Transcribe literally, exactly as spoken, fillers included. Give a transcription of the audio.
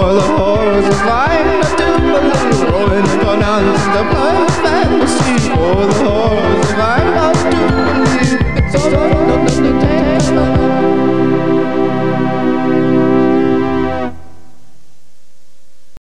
for the horrors of life. Not to believe, rolling into nonsense, a blind fantasy for the horrors of life. Not to